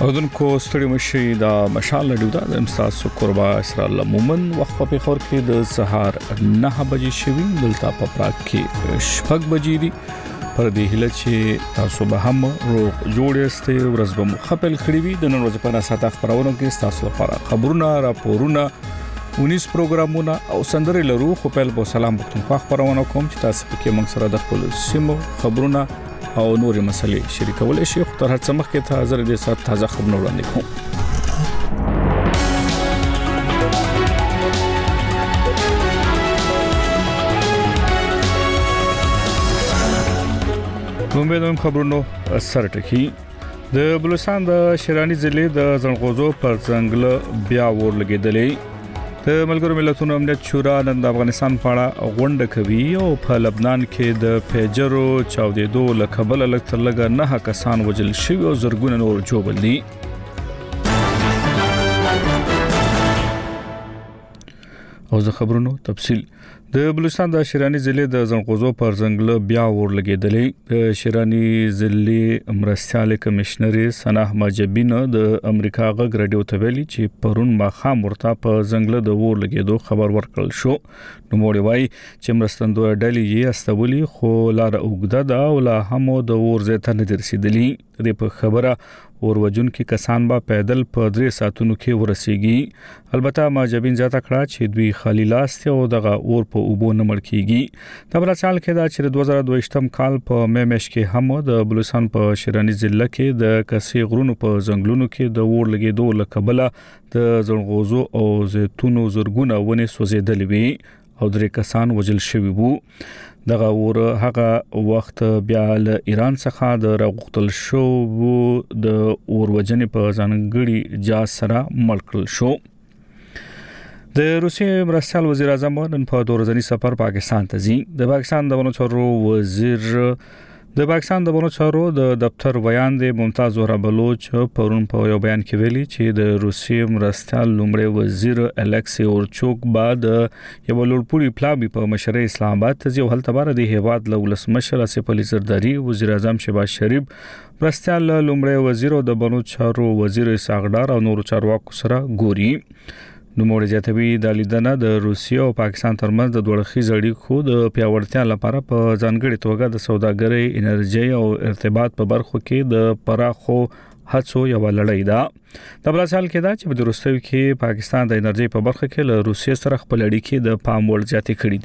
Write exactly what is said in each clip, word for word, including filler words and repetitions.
اودونکو ستړي مشي دا مشال لډو دا د امستاسو قربا اسرا الله مومن وخت په خور کې د سهار نه بجې شوي دلته په پراک کې شپږ بجې دي پر دې هله چې تاسو به هم روغ جوړ استئ ورځ به مخبل کړی وي د نن ورځې په ناساته خبرونو کې تاسو لپاره خبرونه راپورونه ونیس پروګرامونه او سندري لرو خو په ل سلام پختونخوا خبرونه کوم چې تاسو پکې موږ سره د خپل سیمو خبرونه او نورې مسلې شریکول شي خو تر هڅه مخکې ته حاضر دي سات تازه خبرونه وړاندې کوم کومه د خبرونو اثر ټکی د بلوچستان د شیرانی ضلع د زنغوزو پر څنګه بیا ور لګیدلې د ملګرو ملتونو امنیت شورا نن د افغانستان په اړه غونډه کوي او په لبنان کې د پیجرو چاودېدو لکبل لکتر لګ نه کسان وجل شوی او زرګونه نور جوړل دي او زه خبرونو تفصیل د بلوچستان د شیرانی ضلع د زنغوزو پر څنګه بیا ور لګیدلې د شیرانی ضلع مرستيال کمشنر سناح ماجبین د امریکا غږ رادیو ته ویلي چې پرون ماخام ورته په څنګه د ور لګیدو خبر ورکړل شو نو موړي وای چې مرستندو ډلې یې استولي خو لار اوګده دا او لا هم د ور زیته نه درسیدلی د په خبره اور وجون کې کسان با پیدل په درې ساتونو کې ورسیږي البته ماجبین زیاته کړه چې دوی خالی لاس ته او دغه اور په اوبو نه مړ کیږي د بل سال کې دا چې دوه زره دوه کال په مې مېش کې هم د بلوچستان په شیرانی ضلع کې د کسي غرونو په ځنګلونو کې د اور لګیدو لکبله د زنغوزو او زيتونو زرګونه ونه سوځیدلې وي او درې کسان وجل شوي وو دغه ور هغه وخت بیا له ایران څخه د راغختل شو د اور وجنې په ځانګړي جاز سره ملکل شو د روسیې مرستيال وزیر اعظم نن په دورځنی سفر پاکستان ته ځي د پاکستان د ونو چارو وزیر د پاکستان د ونو چارو د دفتر بیان د ممتاز زهرا بلوچ پرون په یو بیان کې ویلي چې د روسیې مرستيال لومړی وزیر الکسی اورچوک بعد یو لوړپوړي پلابي په مشر اسلام آباد ته یو هلته بار د هیواد لولس مشر اسف علي زرداری وزیر اعظم شهباز شریف مرستيال لومړی وزیر او د بنو چارو وزیر ساغډار او نورو چارواکو سره ګوري نو موږ جاتوي د لیدنه د روسیې او پاکستان ترمنځ د دوړخي اړیکو د پیاوړتیا لپاره په ځانګړي توګه د سوداګرۍ انرژي او ارتباط په برخو کې د پراخو هڅو یو لړۍ ده د بل سال کې دا چې د روسیې کې پاکستان د انرژي په برخه کې له روسیې سره خپل اړیکې د پام وړ زیاتې کړې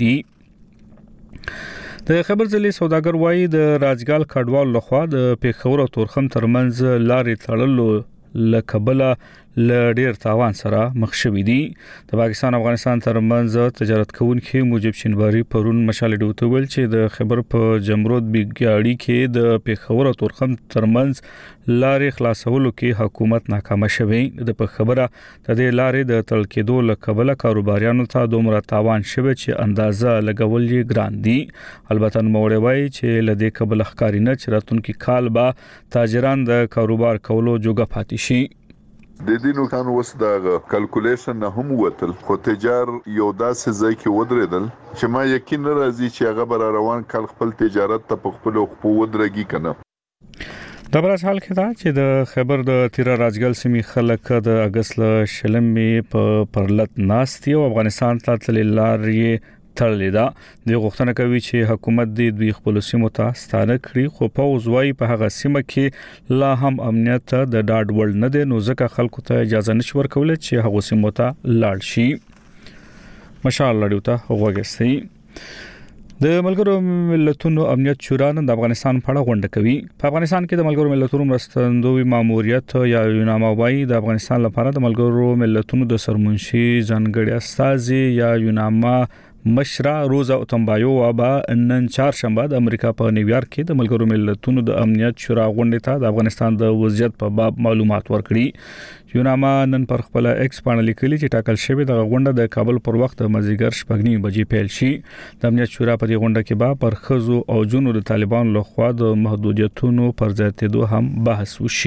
دي د خبر ځلې سوداګر وایي د راجګال کډوال لخوا د پیښور او تورخم ترمنځ لارې تړلو لکبله لډیر تاوان سره مخ شوې دي د پاکستان افغانستان ترمنځ تجارت کوونکي موجب شینواری پرون مشال ډوته ویل چې د خبر په جمرود بیګاړي کې د پیښور او تورخم ترمنځ لارې خلاصولو کې حکومت ناکامه شوه د په خبره د دې لارې د تل کېدو لکبله کاروباریانو ته دومره تاوان شوه چې اندازه لګول یې ګران دي البته موړی وای چې لدې قبل ښکارینه چې راتونکو کال با تاجران د کاروبار کولو جوګه پاتې شي د دې نوکان وس د کلکولیشن نه هم وتل خو تجار یو داسې ځای کې ودرېدل چې ما یقین راځي چې هغه بر روان کال خپل تجارت ته په خپل خپل ودرېږي کنه د بل حال کې دا چې د خبر د تیر راجګل سیمې خلک د اگست شلمې په پرلط ناستي او افغانستان ته تلل لارې تړلې ده د غوښتنه کوي چې حکومت د دوی خپل سیمو ته ستانه کړي خو په وزوي په هغه سیمه کې لا هم امنیت د ډاډ وړ نه دي نو ځکه خلکو ته اجازه نشي ورکول چې هغه سیمو ته لاړ شي مشال لړیو ته وګورئ د ملګرو ملتونو امنیت شورا نن د افغانستان په اړه غونډه کوي په افغانستان کې د ملګرو ملتونو مرستندوی ماموریت یا یوناما وای د افغانستان لپاره د ملګرو ملتونو د سرمنشي ځانګړي استازي یا یوناما مشرا روزا اوتمبایو وابا نن چهارشنبه د امریکا په نیویارک کې د ملګرو ملتونو د امنیت شورا غونډې ته د افغانستان د وضعیت په باب معلومات ورکړي یوناما نن پر خپل ایکس باندې لیکلي چې ټاکل شوی د غونډه د کابل پر وخت د مازیګر شپږ بجې پیل شي د امنیت شورا په دې غونډه کې به پر خزو او جنو د طالبان لخوا د محدودیتونو پر ځای هم بحث وشي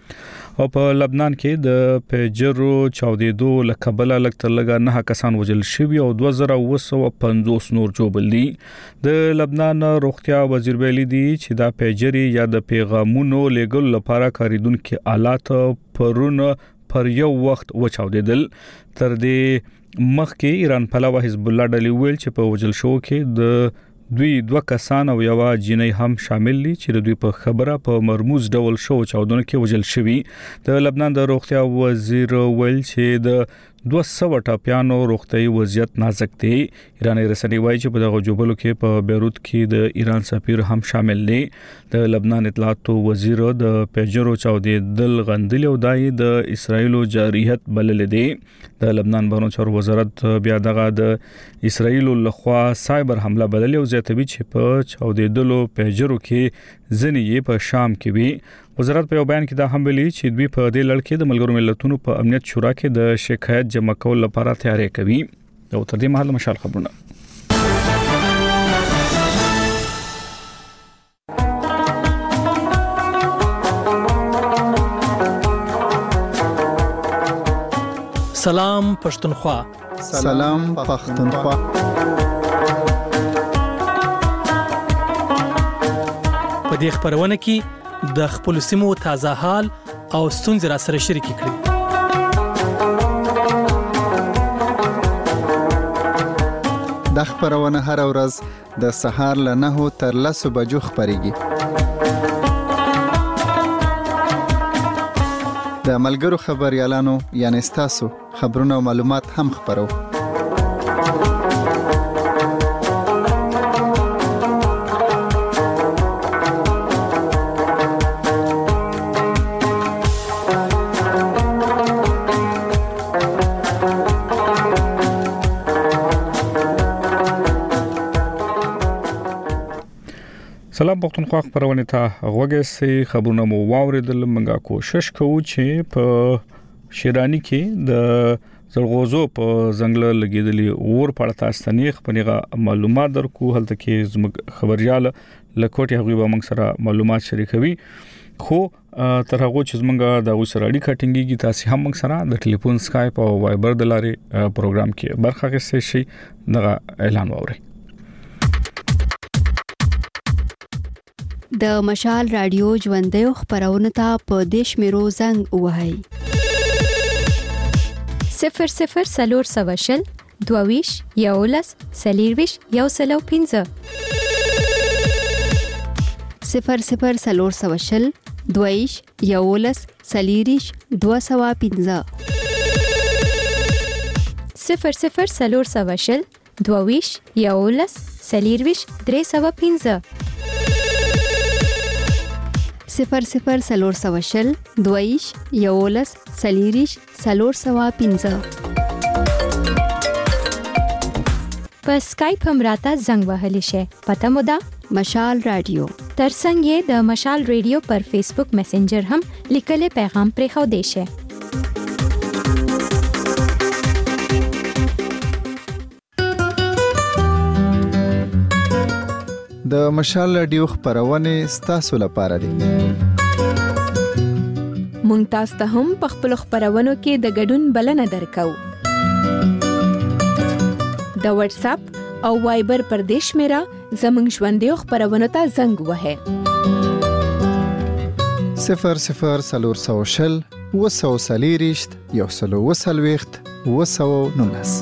او په لبنان کې د پیجرو چاودېدو لکبله لکتر لګا نه کسان وژل شوي او دوه زره اوه سوه پنځوس نور جوړل دي. د لبنان روغتیا وزیر ویلي دی چې دا پیجري یا د پیغامونو لګول لپاره کاریدونکو آلات پرونه پر یو وخت وچاودېدل. تر دې مخکې ایران پلوه حزب الله ډلې ویل چې په وژل شو کې د دوی دوه کسان او یو جنۍ هم شامل دي چې د دوی په خبره په مرموز ډول شو چاودنه کې وژل شوی. د لبنان د روغتیا وزیر ویل چې د دوه سوه ټاپیانو روغتي وضعیت نازک دی. ایرانی رسنۍ وایي چې په دغه جوبلو کې په بیروت کې د ایران سفیر هم شامل دی. د لبنان اطلاعات وزیر د پیجرو چاودېدل غندل او دای د اسرایلو جارحیت بلل دی. د لبنان بهرنیو چارو وزارت بیا دغه د اسرایلو لخوا سایبر حمله بلل او زیاتوي چې په چاودېدلو پیجرو کې ځنې په شام کې وي. وزارت په بیان کې دا هم ویلي چې دوی په دې لړ کې د ملګرو ملتونو په امنیت شورا کې د شکایت جمع کول لپاره تیاری کوي. او تر دې مهال مشال خبرونه سلام پښتونخوا. سلام پښتونخوا. په دې خبرونه کې د خپل سیمو تازه حال او ستونزې را سره شریک کړئ. د خبرونه هر ورځ د سهار له نهو تر لسو بجو خبريږي. د ملګرو خبريالانو یعنی تاسو خبرونه او معلومات هم خبرو. سلام پښتونخوا خبرونه ته غوږی خبرونه مو واوریدل. منګه کوشش کوو چې په شیرانی کې د زلغوزو په ځنګل لګیدلی اور په تاسو ته نه خپلغه معلومات درکو. هلته کې زموږ خبريال لکوټي هغوی به موږ سره معلومات شریکوي. خو تر هغه چې زمونږ د اوسه راډي کټینګي تاسو هم موږ سره د ټلیفون سکایپ او وایبر د لارې پروګرام کې برخه اخیستئ شئ. دغه اعلان واورئ. د مشال رادیو ژوندۍ خبرونه ته په دیش میرو زنګ وهاي صفر صفر سلور سواشل دوویش یولس سلیرویش یو سلو پینزه صفر صفر سلور سواشل دوویش یولس سلیریش دو سوا پینزه صفر صفر سلور سواشل دوویش یولس سلیرویش درې سوا پینزه صفر صفر سلور سواشل دویش یولس سلیریش سلور سوا پینزه په اسکایپ هم راته زنګ وهلی شي. پته مو ده مشال رادیو. ترڅنګ یې د مشال رادیو پر فیسبوک میسنجر هم لیکل پیغام پرې خو دی شي. د مشال رادیو خبرونه ستاسو لپاره دي. مونږ تاسو ته هم په خپل خبرونو کې د ګډون بلنه درکو. د واتس اپ او وایبر پر دیش میرا زمنګ ژوندۍ خبرونو ته زنګ وهه. صفر صفر سلور سوشل وسو سلیریشت یو سلو وسلويخت وسو نونس.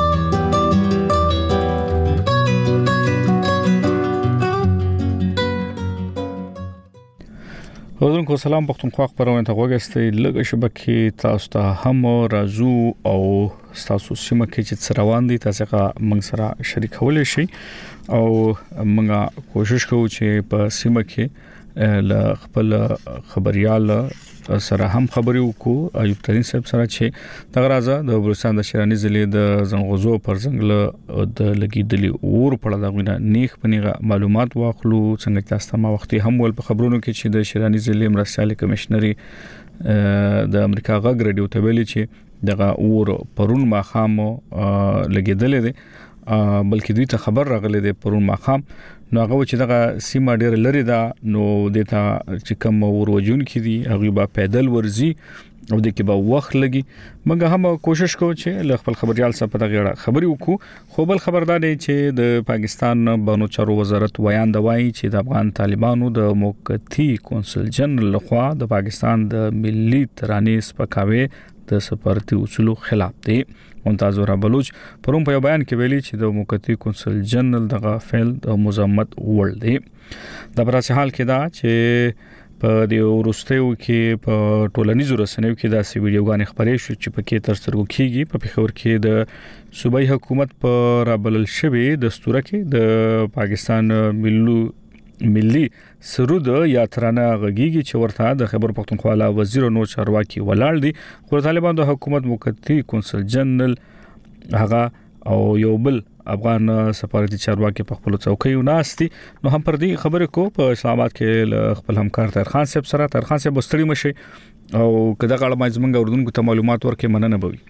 حضرت سلام پښتونخوا خبرونه ته غوښتي لږه شبکه تاسو ته هم راځو او تاسو سیمه کې چې څروان دي تاسو موږ سره شریکول شي او موږ کوشش کوو چې په سیمه کې ل خپل خبريال سره هم خبري وکړو. ایوب ترين صاحب سره چې دغه راځه د بلوچستان د شیرانی ضلع د زنغوزو پر ځنګل د لګیدلی اور په اړه دغه نیخ پنیغه معلومات واخلو. څنګه تاسو ما وختي هم ول په خبرونو کې چې د شیرانی ضلع مرستيال کمشنري د امریکا غږ رادیو ته ویلي چې دغه اور پرون ما خامو لګیدل دي بلکې دوی ته خبر راغلی دی پرون ماخام نو هغه چې دغه سیمه ډیر لري دا نو دته چې کوم وروجون کې دي هغه به پیدل ورزي او د کې به وخت لګي موږ هم کوشش کوو چې ل خپل خبريال څخه په دغه اړه خبري وکړو خو بل خبردار دی چې د پاکستان بانو چارو وزارت ویان دی وایي چې د افغان طالبانو د موقتی کونسل جنرال لخوا د پاکستان د ملي ترانې سپکاوي د سفارتي اصولو خلاف دی ممتاز ورا بلوچ پروم په بیان کې ویلي چې د موقتی کونسل جنرال دغه فعل د مزمت وړ دی د براسه حال کې دا چې په د ورستیو کې په ټولنیزو رسنیو کې دا سی ویډیوګانې خبرې شو چې په کې تر سترګو کېږي په پیښور کې د صوبایي حکومت په رابلل شوی د ستوره کې د پاکستان ملي ملي سرود یا ترانه غږیږي چې ورته د خیبر پختونخوا لا وزیر نو چارواکي ولاړ دي خو طالبان د حکومت موقتی کونسل جنرال هغه او یو بل افغان سفارتي چارواکي په خپل څوکۍ وناستي نو هم پر دې خبره کو په اسلام آباد کې خپل همکار طاهر خان صاحب سره طاهر خان صاحب بستړي مشي او کدا غاړه ما زمونږ اردوونکو ته معلومات ورکې مننه بوي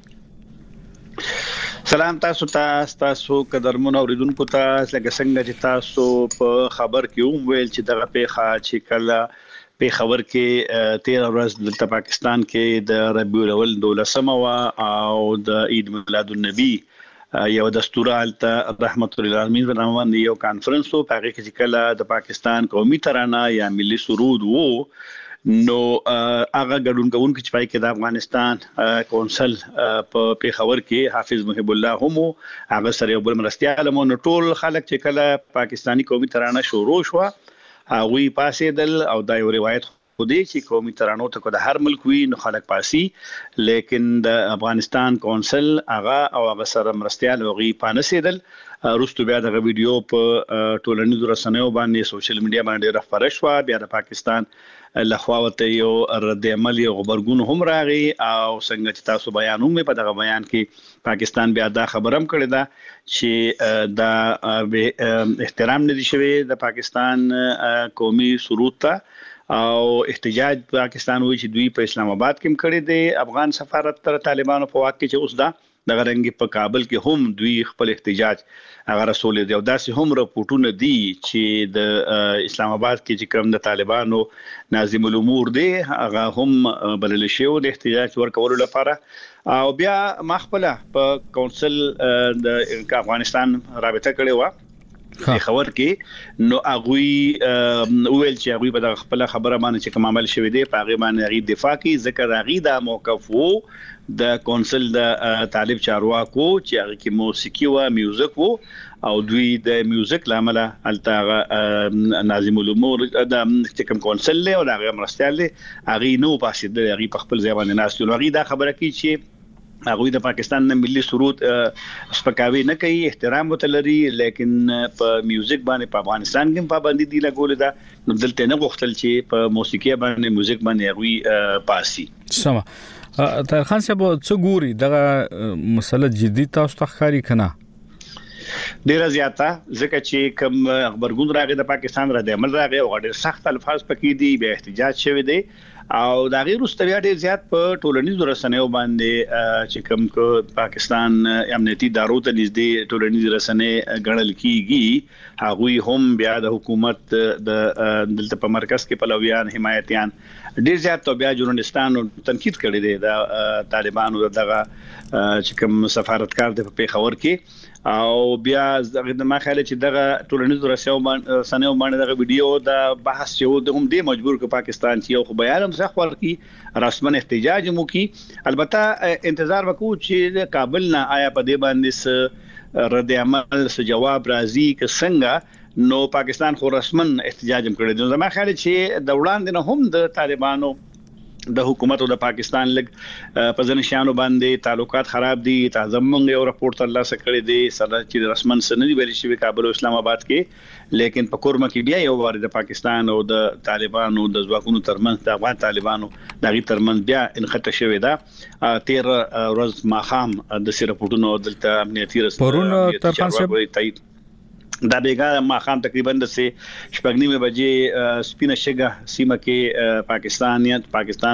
سلام تاسو ته تاسو قدرمن اوریدونکو ته لکه څنګه چې تاسو په خبر کې هم ویل چې دغه پیښه چې کله په خبر کې تیرا ورځ د پاکستان کې د ربیع الاول دولسمه او د عید میلاد النبی یو دستور الته رحمت للعالمین ونوان یو کانفرنس او هغه کې کله د پاکستان قومي ترانه یا ملي سرود وو نو هغه ګډون کوونکو چې پای کې د افغانستان کونسل په پیښور کې حافظ محب الله هم هغه سره یو بل مرستيال مو ټول خلک چې کله پاکستانی قومي ترانه شروع شو هغه پاسې دل او دا یو روایت خو دې چې قومي ترانو ته کو د هر ملک وی نو خلک پاسي لیکن د افغانستان کونسل هغه او هغه سره مرستيال وغي پانسیدل روستو بیا د ویډیو په ټولنیزو رسنیو باندې سوشل میډیا باندې راخبره شو بیا د پاکستان لخواته یو رد عمل یو خبرګون هم راغی او څنګه چې تاسو بیانوم په دغه بیان کې پاکستان بیا دا خبرم کړی دا چې دا احترام نه دي شوی د پاکستان قومي سرود ته او احتجاج پاکستان وی چې دوی په اسلام آباد کې کړی دی افغان سفارت تر طالبانو په واقع کې اوس دا د غرنګ په کابل کې هم دوی خپل احتجاج هغه رسول دی او داسې هم راپورټونه دي چې د اسلام آباد کې چې کوم د طالبانو ناظم الامور دی هغه هم بلل شو د احتجاج ورکولو لپاره او بیا مخبله په کونسل د افغانستان رابطه کړې و د خبر کې نو اغوی ویل چې اغوی په خپل خبره باندې چې کوم عمل شوی دی په هغه باندې غي دفاع کی ذکر غي دا موقف وو د کونسل د طالب چارواکو چې هغه کې موسیقي او میوزیک وو او دوی د میوزیک لامل الته ناظم الامور د کوم کونسل له او هغه مرستيال هغه نو پاسې د هغه په خپل ځای باندې ناس هغه دا خبره کوي چې هغه د پاکستان د ملي سرود سپکاوي نه کوي احترام وته لري لیکن په میوزیک باندې په افغانستان کې پابندي دی لګول دا نو دلته نه غوښتل چې په موسیقي باندې میوزیک باندې هغه پاسي سم طاهر خان صاحب څو ګوري دغه مسله جدي تاسو ته ښکاری کنه ډیره زیاته ځکه چې کوم خبرګون راغی د پاکستان را د عمل راغی او ډېر سخت الفاظ پکې دي به احتجاج شوی دی او دا غیر واستویا ډیر زیات په ټولنیزو رسنیو باندې چې کوم کو پاکستان امنیتي ادارو ته نږدې ټولنیزو رسنۍ غړل کیږي هغه هم بیا د حکومت د دلته په مرکز کې پلویان حمایتيان ډیر زیات تو بیا ژورنالستانو تنقید کړی دی د طالبانو دغه چې کوم سفارتکار د پیښور کې او بیا دغه ما خیال چې دغه ټولنیزو رسنیو باندې دغه ویډیو د بحث یو د هم د مجبور ک پاکستان چې یو بیان هم ځخ ورکی رسمن احتجاج مو کی البته انتظار وکړو چې کابل نه آیا په دې باندې رد عمل س جواب راځي ک څنګه نو پاکستان خو رسمن احتجاج هم کړی دی ما خیال چې د وړاندې نه هم د طالبانو د حکومت او د پاکستان لګ په ځن شانو باندې تعلقات خراب دي تازه مونږ یو راپورټ ترلاسه کړی دی سره چې رسمن سند ویل شوی کابل او اسلام آباد کې لیکن په کورما کې بیا یو واره د پاکستان او د طالبانو د ځواکونو ترمنځ د افغان طالبانو دغه ترمنځ بیا انخته شوی دا تیر ورځ ماخام د سیرپورټونو دلته امنیتي رسنۍ پرون دا بیګا ما خام تقریبا د شپږ نیمه بجې سپینه شګه سیمه کې پاکستانیت پاکستان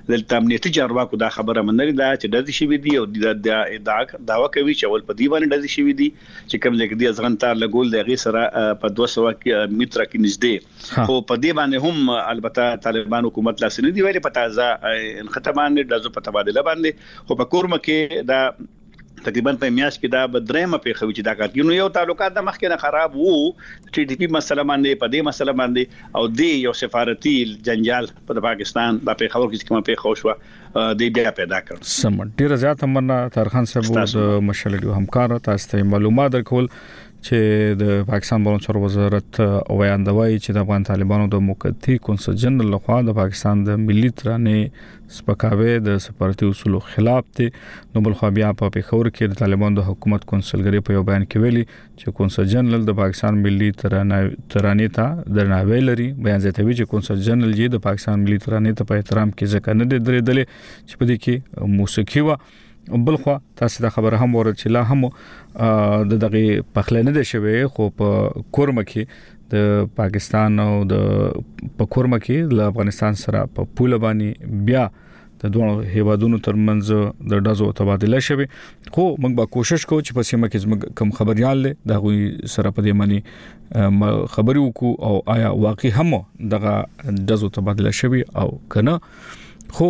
دلته امنیتي چارواکو دا خبره منلې ده چې د دې شوی دی او د دعوا کوي چې ول په دی باندې د دې شوی دی چې کوم ځای کې د ځغنتار لګول د غي سره په دوه سوه متره کې نږدې خو په دې باندې هم البته طالبان حکومت لاس نه دی ویلي په تازه انختبان د زو په تبادله باندې خو په کورم کې دا تقریبا په میاش کې دا بدرېمه په خوي چې دا کارګینو یو تعلقات د مخکې نه خراب وو ټي ټي پی مسله باندې په دې مسله باندې او د یو سفارتي جنجال په پاکستان د په خبر کې کومه په خوشوه د بیا پیدا کړ سم ډیر زیات مننه ترخان صاحب د مشلډي همکار تاسو ته معلومات درکول چې د پاکستان بهرنی چارو وزارت ویاندوي چې د افغان طالبانو د موقتی کونسل جنرال لخوا د پاکستان د ملي ترانې سپکاوي د سفارتي اصولو خلاف دي نو بل خو بیا په پیښور کې د طالبانو د حکومت کونسلګری په یو بیان کې ویلي چې کونسل جنرال د پاکستان ملي ترانې ته درناوی لري بیان زیاتوي چې کونسل جنرال یې د پاکستان ملي ترانې ته په احترام کې ځکه نه درېدل چې په دې کې موسیقي و بل خو تاسو د خبره هم ورته چې لا هم د دغه پخلنه د شوی خو په کورمه کې د پاکستان او د په کورمه کې د افغانستان سره په پوله باندې بیا د دوه هیوادونو ترمنځ د دازو تبادله شوی خو موږ به کوشش کوو چې په سیمه کې کم خبريال له دغه سره په دې معنی خبري وکړو او آیا واقعي هم دغه دازو تبادله شوی او کنه خو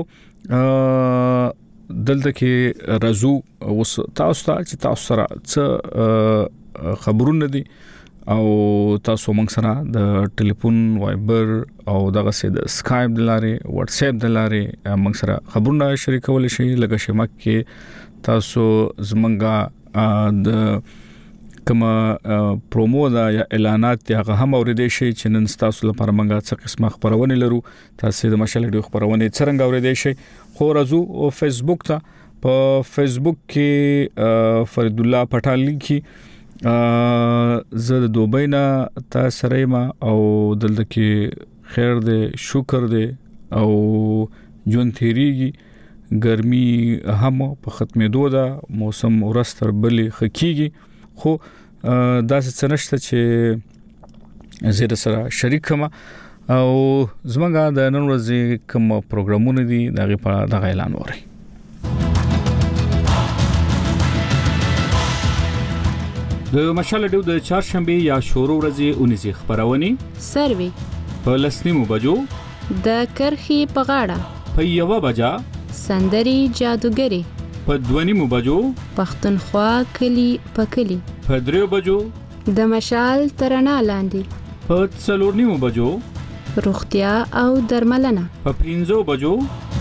دلته کې رازو اوس تاسو ته چې تاسو سره څه خبرونه دي او تاسو موږ سره د ټلیفون وایبر او دغه سه د اسکایپ د لارې واتس اپ د لارې موږ سره خبرونه شریکول شي لکه شمک کې تاسو زمونږه د کما پرومو دا یا اعلانات هغه هم اوریدئ شي چې نن تاسو لپاره موږ څه قسمه خبرونه لرو تاسو د مشلډي خبرونه څنګه اوریدئ شي خو راځو او فیسبوک ته په فیسبوک کې فرید الله پټال لیکي زه د دوبۍ نه تاسو سره ما او دلته کې خیر دې شکر دې او جون تیریږي ګرمي هم په ختمېدو ده موسم ورستر بلې خکېږي خو داسې څه نشته چې زه سره شریک کما او زمونږه د نن ورځې کوم پروګرامونه دي دغه په دغه اعلان وره د مشال ډیو د چهارشنبه یا شورو ورځې اونیزه خبرونه سروي په لسنیمو بجو د کرخي په غاړه په یو بجا سندري جادوګری په دونیمو بجو پښتونخوا کلی پکلی په دریو بجو د مشال ترنا لاندې په څلورنیمو بجو روغتیا او درملنه په پنځو بجو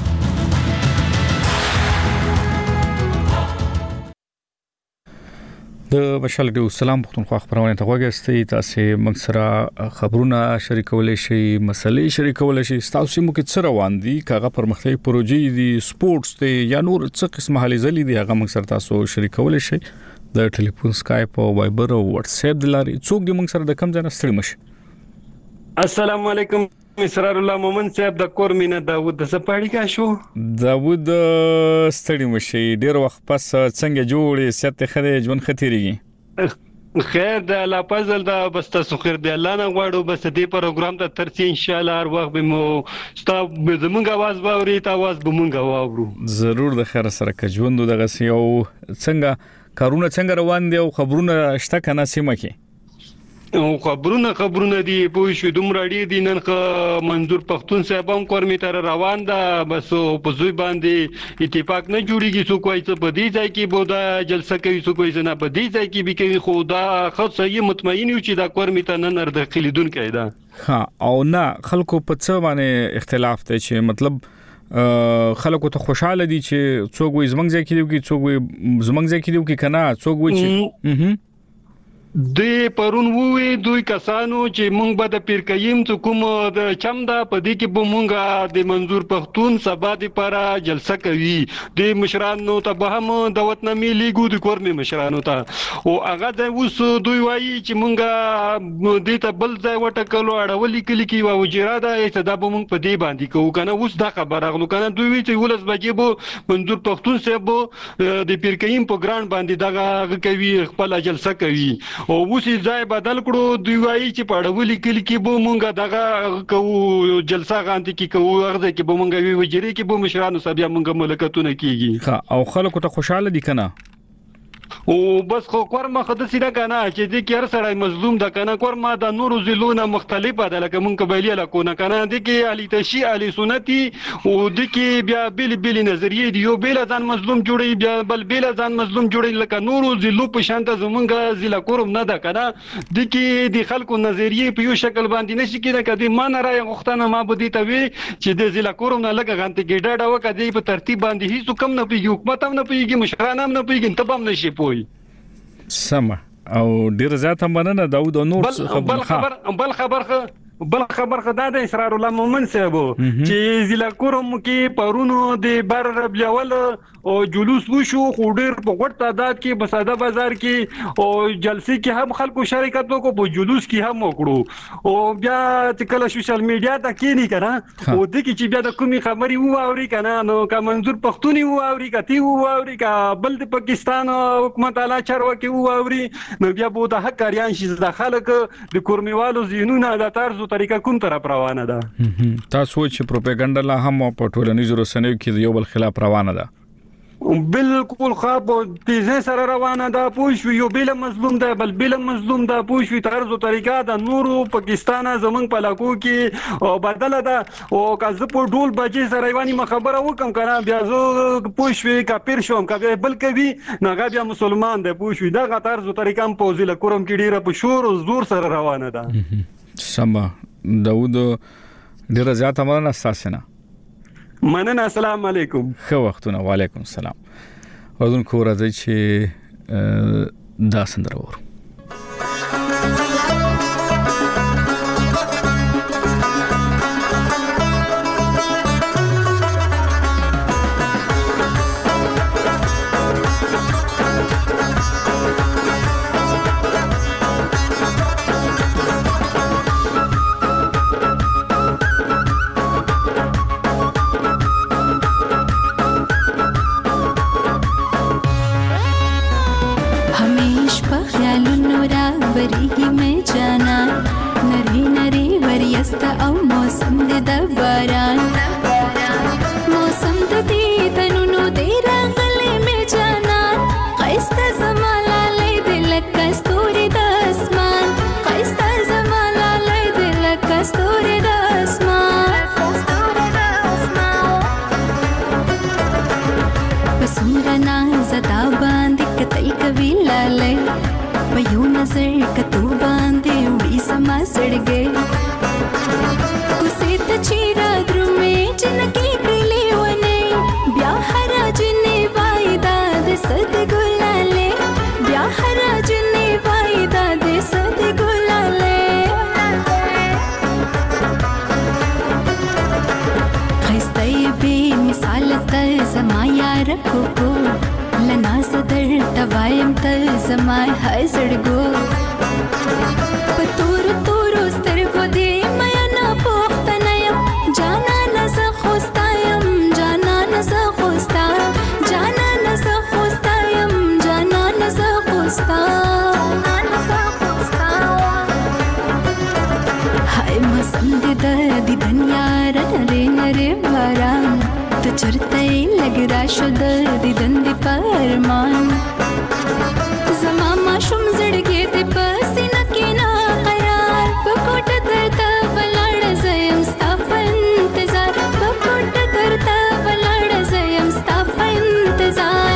د بشالډیو سلام پښتونخوا خبرونه ته وګورئ تاسو موږ سره خبرونه شریکولای شئ مسلې شریکولای شئ تاسو مو کې څه روان دي کاغه پرمختللي پروژې دي سپورتس دي یا نور څه قسمه حالې زلي دي هغه موږ سره تاسو شریکولای شئ د ټلیفون اسکایپ او وایبر او واتس اپ د لارې څوک دې موږ سره د کم ځای نه ستړي مشي السلام علیکم مسرار الله مومن صاحب د کور مینه داوود د سپاړی کا شو داوود ستړي مشي ډیر وخت پس څنګه جوړې ست خره ژوند خطرېږي خیر د الله فضل دا بس تاسو خیر دی الله نه غواړو بس دې پروګرام ته ترسي ان شاء الله هر وخت به مو ستا زمونږ आवाज باوري تا आवाज به مونږ واورو ضرور د خیر سره ک ژوند دغه سی او څنګه کارونه څنګه روان دي او خبرونه شته کنه سیمه کې او خبرونه خبرونه دي په شو دوم راډي دي نن منظور پښتون صاحب هم کور می تر روان ده بس په زوی باندې اتفاق نه جوړیږي څو کوی څه په دې ځای کې بودا جلسه کوي څو کوی نه په دې ځای کې به کوي خدا خاص یې مطمئن یو چې دا کور می ته نن د خلیدون کیدا ها او نه خلکو په څه باندې اختلاف ته چې مطلب خلکو ته خوشاله دي چې څوک وي زمنګ ځای کې دی چې څوک وي زمنګ ځای کې دی کنه څوک وي چې د پرون وې دوی کسانو چې مونږ به د پیرکیم څو کوم د چمدا په دې کې به مونږه د منظور پښتون سبا د لپاره جلسه کوي د مشرانو ته به هم دعوت نه میلیګو د کورمي مشرانو ته او هغه د اوس دوی وایي چې مونږه د ته بل ځای وټکلو اړولې کلی کې و وجرا ده چې دا به مونږ په دې باندې کوو کنه اوس دا خبره غلو کنه دوی وی چې ولس بجې به منظور پښتون صاحب د پیرکیم په ګران باندې دغه کوي خپل جلسه کوي او اوس ځای بدل کړو دوی وایي چې په اړولي کلی کې به مونږ دغه کوو جلسه غانتی کې کوو ورته کې به مونږ وی وجري کې به مشرانو سبیا مونږ ملکتونه کیږي او خلکو ته خوشاله دي کنه او بس خو کورما خدسي نه کنه چې د کیر سره مظلوم د کنه کورما د نورو زلونه مختلفه ده لکه مونږ قبایلی له کو نه کنه د کی علي تشي علي سنتي او د کی بیا بل بل نظریه دی یو بل ځان مظلوم جوړي بیا بل بل ځان مظلوم جوړي لکه نورو زلو په شانته زمونږ زله کورم نه ده کنه د کی د خلکو نظریه په یو شکل باندې نشي کېده کدي ما نه راي غختنه ما بده ته وی چې د زله کورم نه لګه غانته کې ډاډه وکړي په ترتیب باندې هیڅ کم نه پیږي حکومت هم نه پیږي مشران هم نه پیږي تبم نشي پوي سم او ډیر زیات هم مننه داود او نور بل خبر بل خبر بل خبر خدا د اسرار الله مومن صاحب چې ضلع کوم کې پرونو د بر ربيول او جلوس وشو خو ډیر په غټ تعداد کې بساده بازار کې او جلسې کې هم خلکو شریکت وکړو په جلوس کې هم وکړو او بیا چې کله سوشل میډیا ته کې نه کړه او د کی چې بیا د کومي خبري وو اوري کنه نو کا منظور پښتوني وو اوري کتی وو اوري کا بل د پاکستان حکومت اعلی چارواکي وو اوري نو بیا بو د حق کاریان شي د خلک د کورمیوالو زینونه د طرز طریقه کوم طرف روانه ده تاسو چې پروپاګاندا لا هم په ټولنیزو رسنیو کې یو بل خلاف روانه ده بالکل خاب تیزه سره روانه ده پوښ یو بل مظلوم ده بل بل مظلوم ده پوښ طرز طریقه د نورو پاکستان زمنګ په لاکو کې او بدله ده او کله په ډول بجې سره رواني خبره وکم کنه بیا زه پوښ کافر شوم کبه بل کوي نه بیا مسلمان ده پوښ دا طرز طریقه په ځل کوم کې ډیره په شور او زور سره روانه ده سما داود ډیر زیات امرنا اساسنه مننه السلام علیکم خو وختونه وعلیکم السلام ودون کو راځي چې دا سندرور बरी में जाना नरी नरी वरियस्त औ मौसम दे दबारान मौसम दे तनुनो दे रंगले में जाना कैस्ता जमाला ले दिल कस्तूरी दसमान कैस्ता जमाला ले दिल कस्तूरी दसमान बसुमरा ना ज़दा बांध कतई कबीला ले पयो नजर कतू बांधे उड़ी समा सड़ गए कुसे तचीरा द्रुमे जिनकी कले वने ब्याहरा जिने वायदा दे सद गुलाले ब्याहरा जिने वायदा दे सद गुलाले खस्ते बे मिसाल त समाया रखो को लना सदर तवायम तल समाय हाय सड़गो पतूर तूरो स्तर को दे माया ना पोख्तनयम जाना नसा खोस्तायम जाना नसा खोस्ता जाना नसा खोस्तायम जाना नसा खोस्ता हाय मसंद दी धनिया रे नरे मारा तो चरते लग राशद दी दंदी परमान जमामा शुम जड़गे ते पसीना के ना करार बकोट दरता बलाड़ जयम स्ताफ इंतजार बकोट दरता बलाड़ जयम स्ताफ इंतजार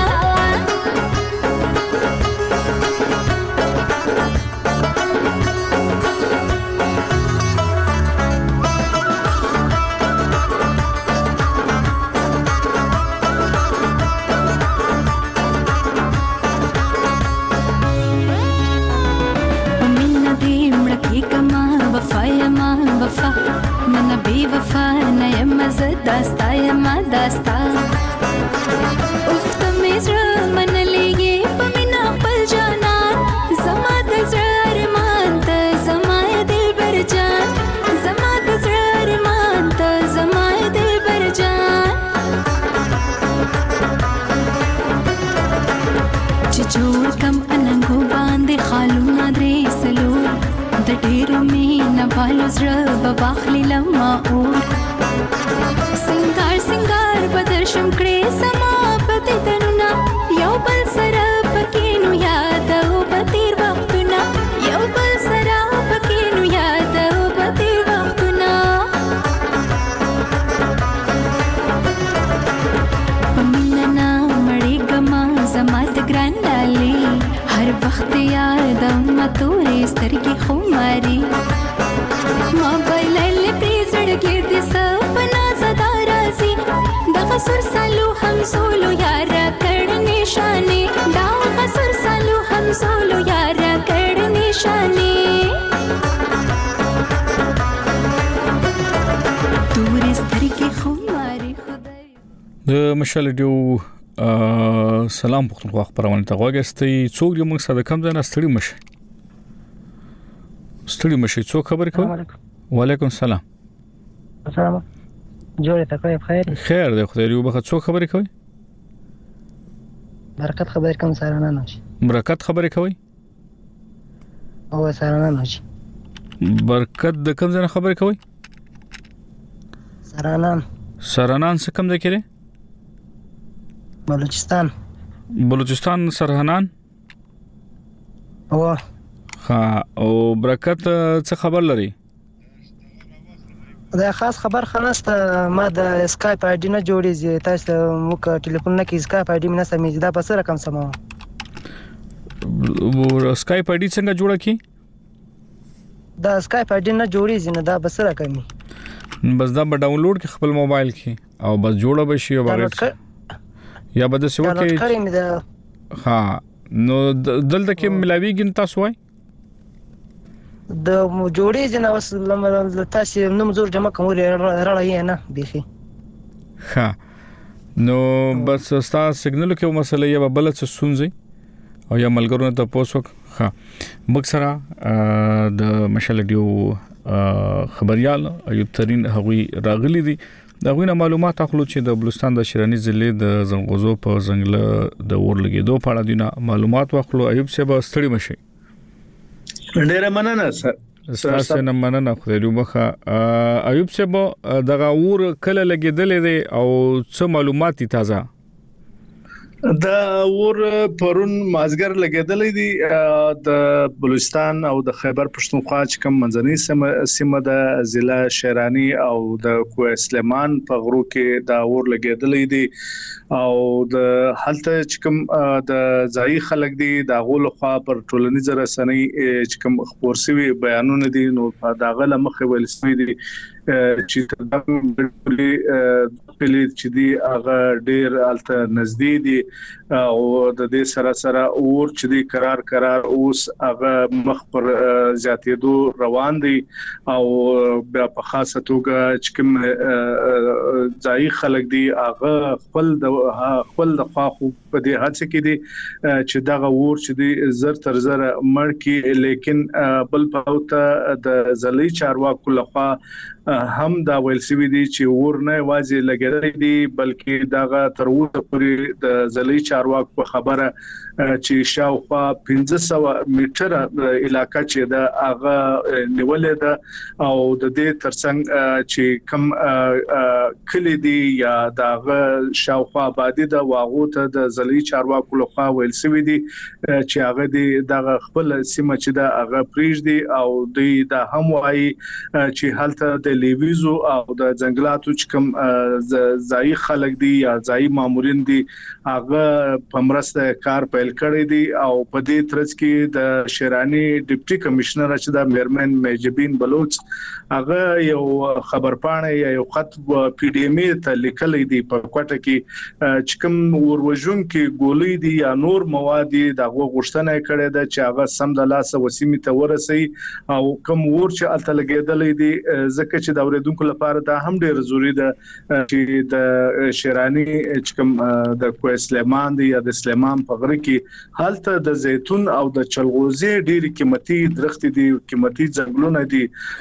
वफायमा वफा मन बेवफा नयमा दास्ता यमा दास्ता उफ्त मेजर मन लेगे पमिना पल जाना जमा दजर मानत जमाए दिल बर जान जमा दजर मानत जमाए दिल बर जान चिचोर कम अनंगो बांधे खालू नादरे والو زړه به واخلي لما اور سنگار سنگار بدر شم کړې سما پته تنونا یو بل سره پکې نو یاد او پتیر وختونه یو بل سره پکې نو یاد او پتیر وختونه پمیننا مړې ګما زما د ګران لاله هر وخت یاد ما تورې سترګې خماري موبایل له پریزړ کې د سپنا زدا راسي د غسر سالو هم سولو یار کړ نشانه دا غسر سالو هم سولو یار کړ نشانه تورې سترګې خماري خدای د مشال ډیو سلام پختونخوا خبرونه ته غوښتي څوک دې موږ سره کم ځای ستړي مشه ستړي مشه څوک خبر کوي وعلیکم السلام السلام جوړه تکلیف خیر خیر دی خدای یو بخښه څوک خبرې کوي برکت خبرې کوم سارانه نشي برکت خبرې کوي او سارانه نشي برکت د کوم ځای خبرې کوي سارانان سارانان څه کوم ځای کې بلوچستان بلوچستان سرحنان او ها او برکت څه خبر لري دا خاص خبر خلاص ما د اسکایپ آی ډی نه جوړیږي تاسو موږ ټلیفون نه کې اسکایپ آی ډی نه سمې دا بس رقم سمو اسکایپ آی ډی څنګه جوړه کی دا اسکایپ آی ډی نه جوړیږي نه دا بس رقم بس دا به ډاونلوډ کې خپل موبایل کې او بس جوړه به شي او بغیر یا به د سیو کې ها نو دلته کې ملاویږي تاسو وای د جوړې جنا وس لمر تاسو نوم زور جمع کوم راړی نه بيخي ها نو بس تاسو سیګنل کې مسله یا بل څه سونځي او یا ملګرو ته پوسوک ها مکسره د مشال ډیو خبريال ایوب ترين هغوی راغلي دي دا غوینه معلومات اخلو چې د بلوچستان د شیرانی ضلع د زنغوزو په ځنګل د ورلګېدو په اړه دینه معلومات واخلو ایوب صاحب ستړي مشي ډیره مننه سر تاسو نه مننه خو دې وبخه ایوب صاحب دغه ور کله لګېدلې دي او څه معلومات تازه دا ور پرون مازګر لګیدلې دي د بلوچستان او د خیبر پښتونخوا چې کوم منځنۍ سیمه د ضلع شیرانی او د کوه سلیمان په غرو کې دا ور لګیدلې دي او د حالت چې کوم د ځای خلک دي د غول خوا پر ټولنیز رسنۍ چې کوم خبر سوي بیانونه دي نو دا غل مخه ویل سوي دي چې د پلی چې دی هغه ډیر الته نزدې دي او د دې سره سره اور چې دی قرار قرار اوس هغه مخ پر زیاتېدو روان دي او په خاصه توګه چې کوم ځای خلک دي هغه خپل د خپل د خواخو په دې هڅه کې دي چې دغه اور چې دی زر تر زر مړ کی لیکن بل پاوته د ځلې چارواکو لخوا هم دا ویل سوي دي چې ور نه واځي لګیدل دي بلکې دغه تر اوسه پورې د ځلې چارواکو په خبره چې شاوخوا پنځه سوه میټره علاقہ چې دا هغه نیولې ده او د دې ترڅنګ چې کم کلی دي یا دغه شاوخوا آبادی د واغو ته د ځلې چارواکو لخوا ویل سوي دي چې هغه دغه خپل سیمه چې دا هغه پریږدي او دوی دا هم وایي چې هلته د لیویزو او د ځنګلاتو چې کوم ځای خلک دي یا ځای مامورین دي هغه په مرسته کار پیل کړی دي او په دې ترڅ کې د شیرانی ډیپټي کمشنر چې د میرمن میجبین بلوچ هغه یو خبرپاڼه یا یو خط پی ډی ام ته لیکلې دي په کوټه کې چې کوم وروجون کې ګولې دي یا نور مواد دغه غوښتنه کړې ده چې هغه سم د لاسه وسیمه ته ورسي او کوم ور چې الته لګیدلې دي ځکه چې د اوریدونکو لپاره دا هم ډیر ضروری ده چې چې د شیرانی چې کوم د کوه سلیمان دی یا د سلیمان په غره کې حالت د زیتون او د چلغوزي ډېری قیمتي درخت دي قیمتي ځنګلونه دي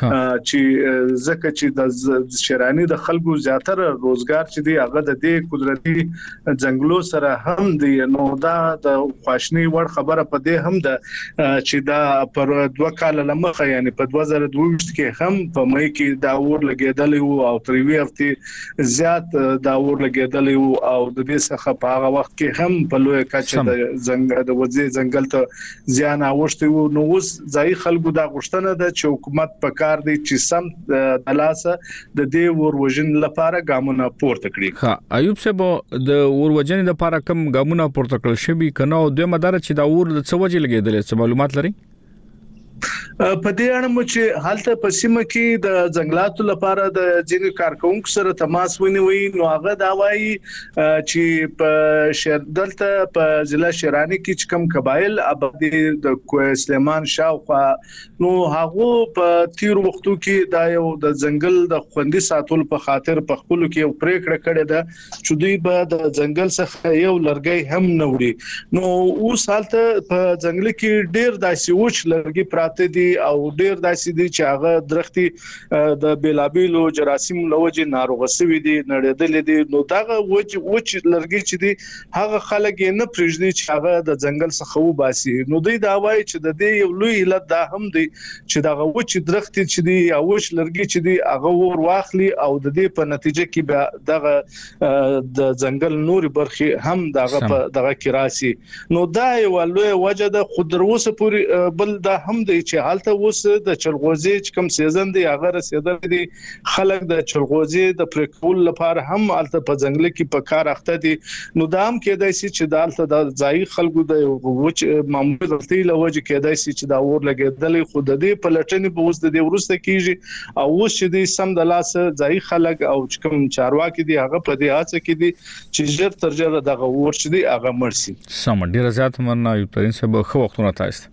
چې زکه چې د شیرانی د خلکو زیاتره روزګار چې دی هغه د دې قدرتي ځنګلو سره هم دی نو دا د خواشنی وړ خبره په دې هم ده چې دا پر دوه کال لمخه یعنی په دوه زره دوه ویشت کې هم په مې کې دا اور لګیدل او تروي هفته زیات دا اور لګیدل او د دې څخه په هغه وخت کې هم په لوی کچه د ځنګل د وځي ځنګل ته زیان اوښتي وو نو اوس ځای خلکو دا غوښتنه ده چې حکومت په کار دی چې سم د لاسه د دې اور وژن لپاره ګامونه پورته کړي. ها ایوب صاحب د اور وژن لپاره کوم ګامونه پورته کړل شي کنه او د مدار چې دا اور د څه وجه لګیدل څه معلومات لري؟ په دې اړه مو چې حالت په سیمه کې د ځنګلاتو لپاره د ځینو کارکونکو سره تماس ونیوي نو هغه دا وایي چې په شهر دلته په ضلع شیرانی کې چې کوم قبایل آبادی د کوه سلیمان شاوخوا نو هغه په تیر وختو کې دا یو د ځنګل د خوندي ساتلو په خاطر په خپل کې یو پریکړه کړې ده چې دوی به د ځنګل څخه یو لرګي هم نه وړي نو اوس حالت په ځنګل کې ډیر داسې وښ لرګي پراته دي او ډیر داسې دي چې هغه درختي د بیلابیلو جراثیم لوجه ناروغ شوی دي نړیدل دي نو دا وچ وچ لرګي چې دي هغه خلک نه پرېږدي چې هغه د ځنګل څخه وباسي نو دوی دا وایي چې د دې یو لوی علت دا هم دی چې دا وچ درختي چې دي او وچ لرګي چې دي هغه ور واخلي او د دې په نتیجه کې به دغه د ځنګل نوري برخې هم دغه دغه کې راسي نو دا یو لوی وجه ده خو دروسه پوری بل دا هم دی چې حالت اوس د چلغوزي چې کوم سیزن دی هغه رسیدل دي خلک د چلغوزي د پریکول لپاره هم الته په ځنګل کې په کار اخته دي نو دا هم کېدای شي چې دالته د ځای خلکو د وچ معمول غلطي لوجه کېدای شي چې دا اور لګیدل خو د دې په لټنې به اوس د دې ورسته کیږي او اوس چې د سم د لاس ځای خلک او کوم چارواکي دي هغه په دې هڅه کې دي چې ژر تر ژره دغه اور چې دی هغه مرسي سم ډیر زیات مننه یو پرین سبا خو وختونه تاسو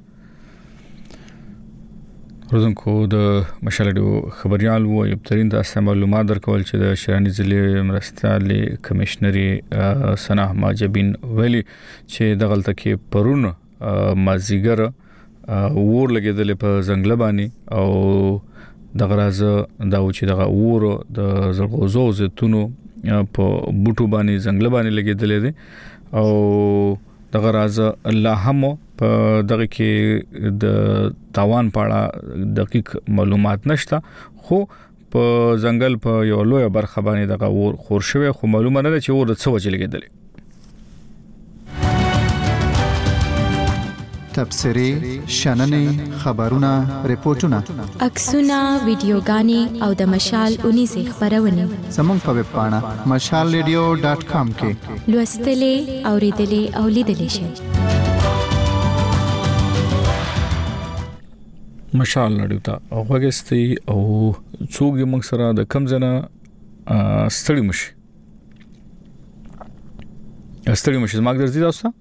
روزنکو د مشالډو خبريال وو یبترین د اسه معلومات درکول چې د شیرانی ضلع مرستيالي کمشنري سنه ماجبین ویلي چې د غلطه کې پرون مازیګر ور لګیدل په ځنګل باندې او د غراز دا و چې د ور د زلغوزو زيتونو په بوټو باندې ځنګل باندې لګیدل دي او د غراز الله هم په دغه کې د تاوان پاړه دقیق معلومات نشته خو په ځنګل په یو لوی برخه باندې دغه ور خور شوی خو معلومه نه ده چې ور څه وجه لګیدل تبصري شننې خبرونه ریپورتونه عکسونه ویډیوګانې او د مشال اونې سه خبرونه زموږ په ویب پاڼه مشال ریډیو ډاټ کام کې لوستلې او ریډلې او لیدلې شئ مشال لړیتا او وګستي او څوګ موږ سره د کم زنه ستړي مشي ستړي مشي زما درځي تاسو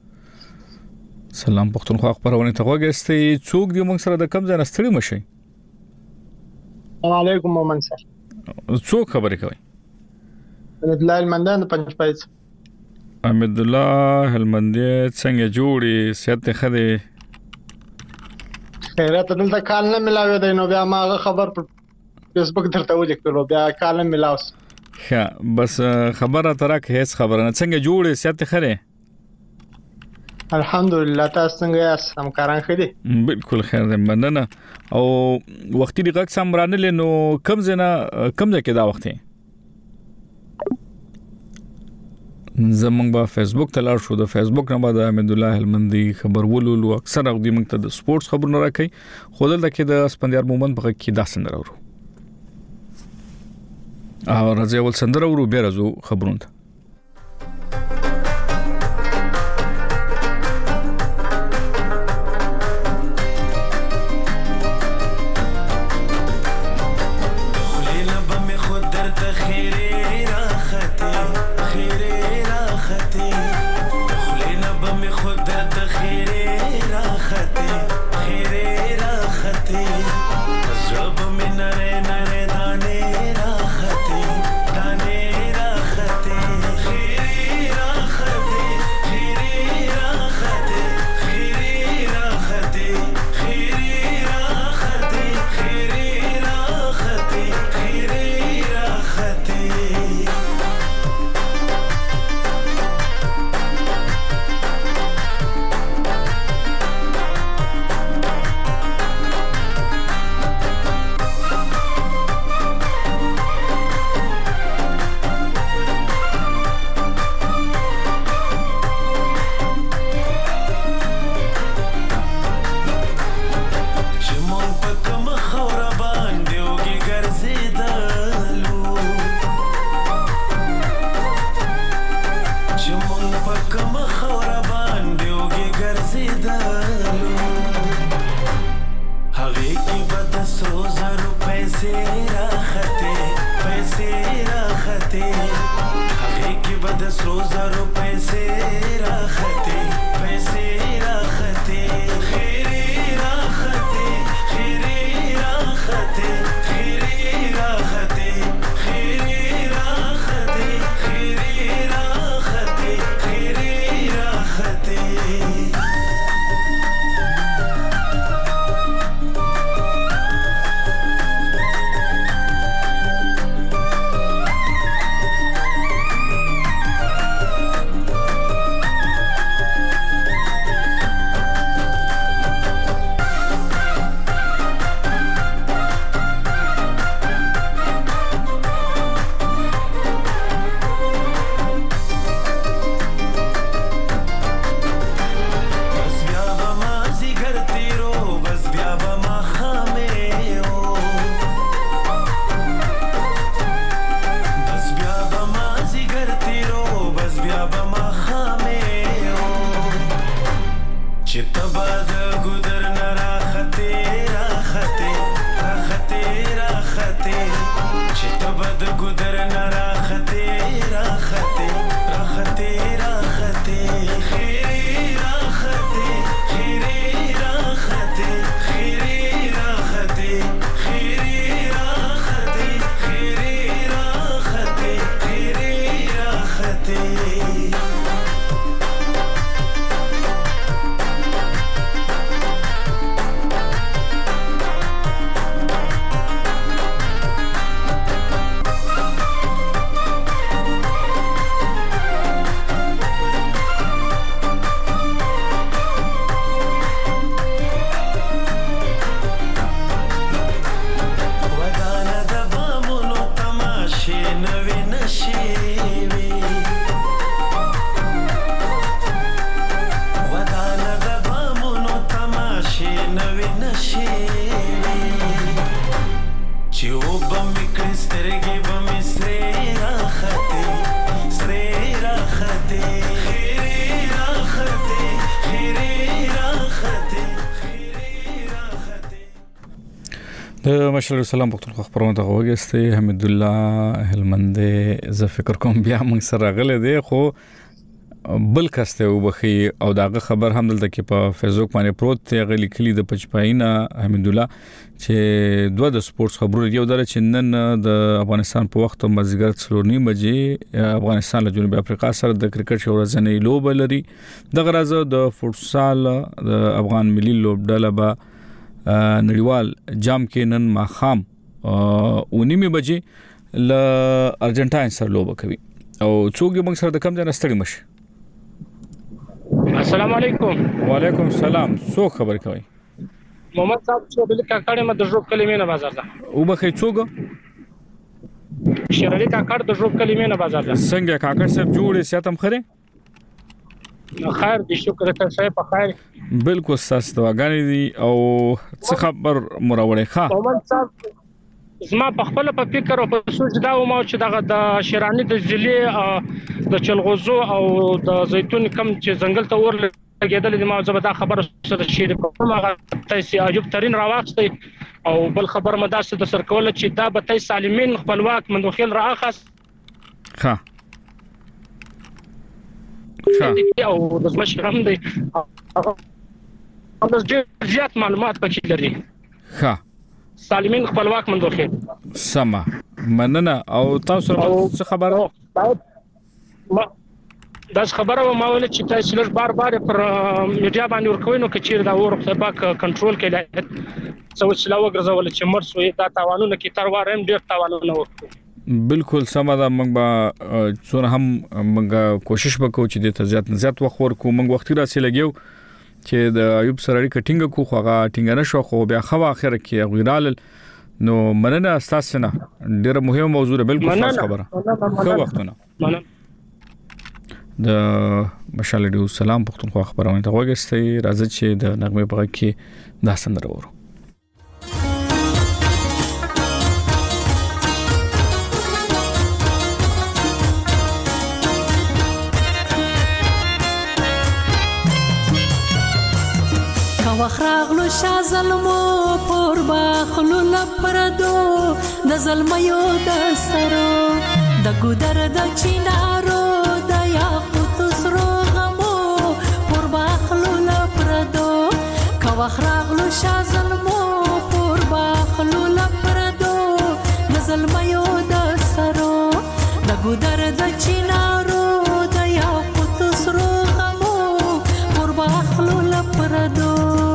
سلام پښتونخوا خبرونه ته وګستي څوګ دی موږ سره د کم زنه ستړي مشي وعلیکم مومن سر څوک خبرې کوي احمد الله هلمندان پنځ پایز احمد الله هلمندی څنګه جوړي سیاته خدي خیرات دلته کال نه ملاوي دی نو بیا ما خبر پر فیسبوک درته ولیکلو بیا کال نه ملاوس ښه بس خبره ترک هیڅ خبره نه څنګه جوړې سیاته خره الحمدلله تاسو څنګه یاست همکاران ښه دي بالکل خیر ده مننه او وختي دغه سم رانل نو کم زنه کم ځکه دا وخت زمونږ په فیسبوک ته لاړ شو د فیسبوک نه بعد احمد الله هلمندي خبر ولولو اکثر او د موږ ته د سپورتس خبرونه راکې خو دلته کې د اسپندیار مومن په کې دا سندره ورو او راځي ول سندره ورو به راځو خبرونه Zab mein nare nare dane ra khate dane ra مونږ په کوم خوره باندې وګي ګرځېدلو چې مونږ په کوم خوره باندې وګي ګرځېدلو هغې کې به د سرو زرو پیسې راختې پیسې راختې هغې کې به د سرو زرو پیسې راختې پیسې راختې خیرې راختې خیرې راختې خیرې راختې خیرې راختې خیرې راختې خیرې راختې ماشاءالله سلام پختونخوا خبرونه ته وګورئ حمید الله هلمند ز فکر کوم بیا موږ سره غلې دی خو بل کسته وبخي او داغه خبر هم دلته کې په فیسبوک باندې پروت دی غلي کلی د پچپاینا حمید الله چې دوه د سپورتس خبرونه یو در چې نن د افغانستان په وخت مازیګر څلور نیم بجې افغانستان له جنوب افریقا سره د کرکټ یو ورځنی لوب لري د غرض د فوتسال د افغان ملي لوبډله به نړیوال جام کې نن ماخام او نیمه بجې ل ارجنټاین سره لوب کوي او څوک یې موږ سره د کم ځای نستړي مشي. السلام علیکم. وعلیکم السلام. څوک خبر کوي؟ محمد صاحب څو بل کاکړ ما د ژوب کلمې نه بازار ده. او بخې څوک؟ شرعي کاکړ د ژوب کلمې نه بازار ده. څنګه کاکړ صاحب جوړې ساتم خره؟ خیر دي شکر ته صاحب په خیر. بالکل ساس دواګانې دي او څه خبر مراوړې ښه. محمد صاحب زما په خپل په فکر او په سوچ دا و ما چې دغه د شیرانی د ضلع د چلغوزو او د زیتون کم چې ځنګل ته ور لګیدل دي ما زبدا خبر سره شي په کومه تاسو عجب ترين راوښتي او بل خبر مدا څه د سرکول چې دا به تاسو سالمین خپلواک مندوخیل راخص ښه ښه او د مشر هم دی او د زیات معلومات پکې لري. ښه سالمین خپلواک مندوخیل سما مننه او تاسو څه خبره ما دا خبره ما ول چې تاسو لږ بار بار پر میډیا باندې ورکوي نو کچیر دا ور په باک کنټرول کې لایق څو چې لا وګرځول چې مرسوي دا تاوانونه کې تر وارم ډیر تاوانونه وکړي. بالکل سم دا موږ به څونه هم موږ کوشش وکړو چې د زیات زیات وخت ورکو موږ وخت راسي لګیو چې د ایوب سره کټینګ کو خوغه ټینګ نه شو خو بیا خو اخر کې غیرال نو مننه تاسو نه ډیره مهمه موضوع ده بالکل تاسو خبره خو وختونه د مشال ډیو سلام پختونخوا خبرونه ته وګورئ راځي چې د نغمه په کې دا سندره ورو وخراغلو شا ظلمو پور باخلو لپردو د ظلمیو د سرو د ګودر د چینارو د یاقوت سرو غمو پور باخلو لپردو کا وخراغلو شا ظلمو پور باخلو لپردو د ظلمیو د سرو د ګودر د چینارو د یاقوت سرو غمو پور باخلو لپردو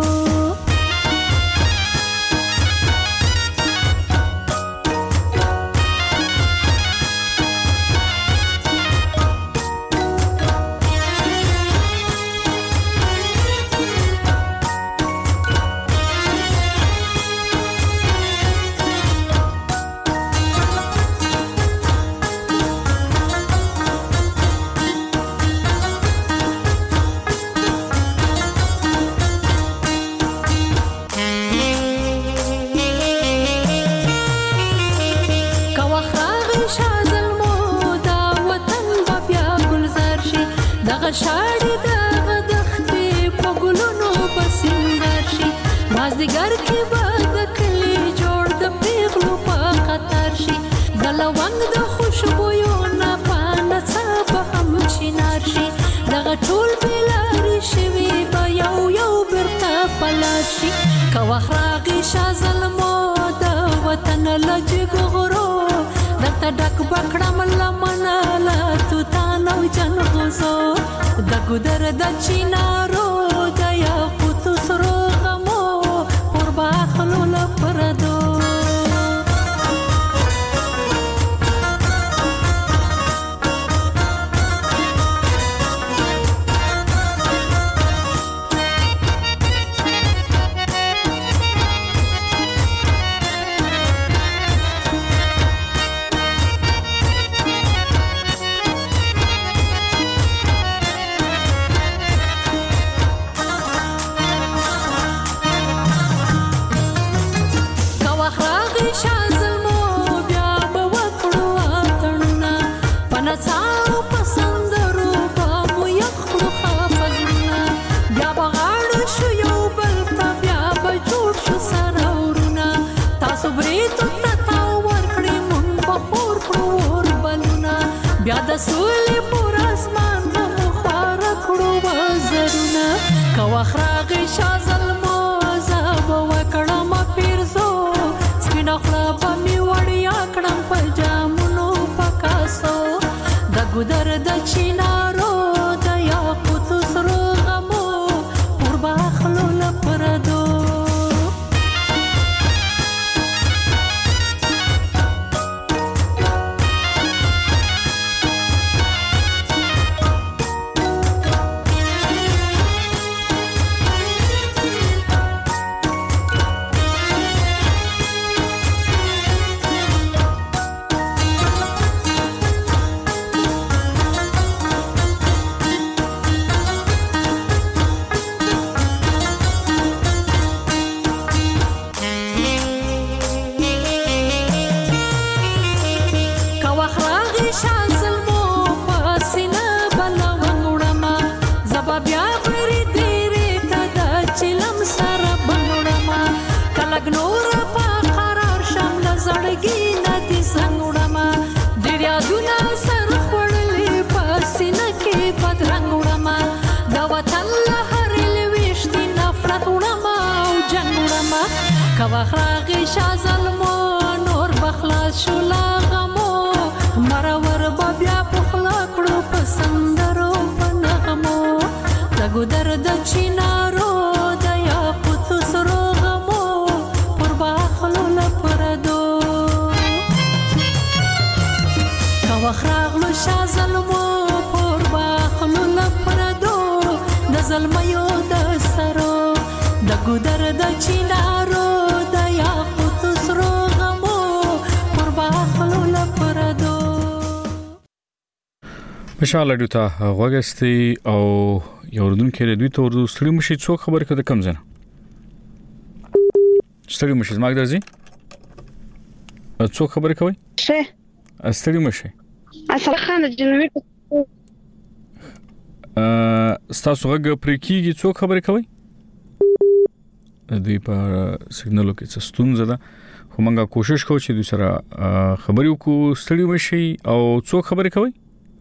شاړې دغه دښتې په ګلونو په سینګار شي مازدیګر کې به د کلي جوړ د پیغلو په قطار شي د لونګ د خوشبویو نه په نڅا به هم چینار شي دغه ټول بېلارې شوي به یو یو بېرته په لار شي که وخت راغی شا ظلمو د وطن له جګو غرو درته ډک به کړم لمنه له توتان او جنغوزو د ګودر د چینارو د یاقوت سرو غمو پور باخلو لپردو بیا د سولې پر اسمان به خواره کړو وزرونه که وخت راغی شا ظلمو زه به وکړم پیرزو سپینه خوله به مې وړیا کړم په جامونو په کاسو د ګودر د چینارو د یاقوت سرو غمو پور باخلو لپردو وخراغی شا ظلمو نور بخلاص شو لا غمو مرور با بیا پخلا کړو په سندرو په نغمو د ګودر د چینارو د یاقوت سرو غمو پر باخلو لپردو که وخراغلو شا ظلمو پر باخلو لپردو د ظلمیو د سرو د ګودر د چینارو مشاله دوی ته غوګستی او یو ردونکو دوی ته ورته ستړي مشي څوک خبرې کده کم زنه ستړي مشي زما درځي څوک خبرې کوي شه ستړي مشي اصل خان جنوبي ا ستاسو غږ پرې کیږي څوک خبرې کوي دوی په سیګنالو کې څه ستونزه ده خو موږ کوشش کوو چې دوی سره خبرې وکړو ستړي مشي او څو خبرې کوي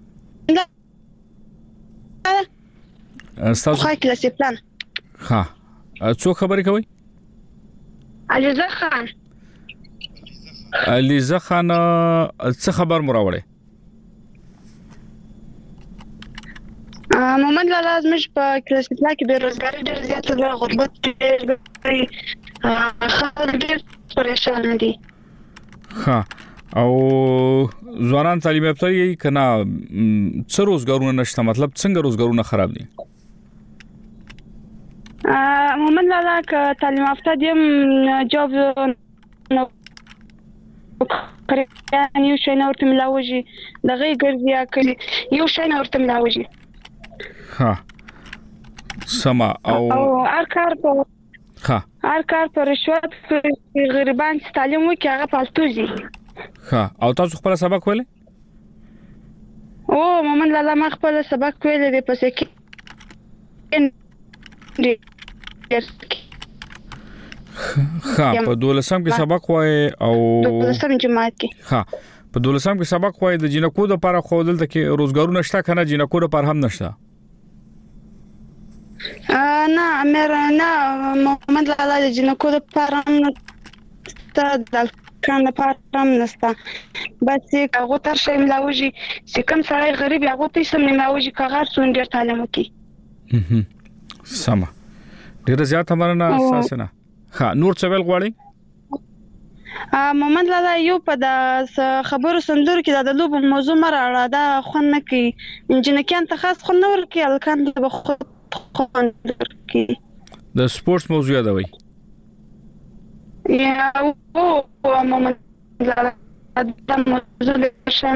تاسو خو کلاسي پلان ها څو خبرې کوي علیزه خان علیزه خان څه خبر مراوړې محمد لالا زموږ په کلاسي پلان کې بیروزګاري ډېر زیاته ده غربت ډېر خلک ډېر پریشان دي ها او ځوانان تعلیم یافته یې کنه څه روزګارونه نشته مطلب څنګه روزګارونه خراب دي محمد لالا که تعلیم یافته دي جواب نو کړی یو شی نه ورته ملاوي دغه ګرځي کوي یو شی نه ورته ملاوي ها سما او هر کار په ها هر کار په رشوت غریبان تعلیم وکي هغه پالتوزي ها او تاسو خپل سبق ویل او محمد لالا ما خپل سبق ویل دی پس کې ها په دولسم کې سبق وای او دولسم جماعت کې ها په دولسم کې سبق وای د جنکو د لپاره خو دلته کې روزګارونه شته کنه جنکو د لپاره هم نشته نه امر نه محمد لالا د جنکو د لپاره هم نشته د کان لپاره هم نشته بس هغه تر شي ملاوي چې کوم سړی غریب هغه ته سم ملاوي کاغار سون ډیر تعلیم وکي سم ډیر زیات مننه اساس نه ها نور څه ویل غواړي محمد لالا یو په د خبرو سندور کې د لوب موضوع مراړه دا خو نه کی انجنکیان ته خاص خو نور کې الکان به خود خوندور کې د سپورتس موضوع دا وای یا او محمد لالا د موضوع شم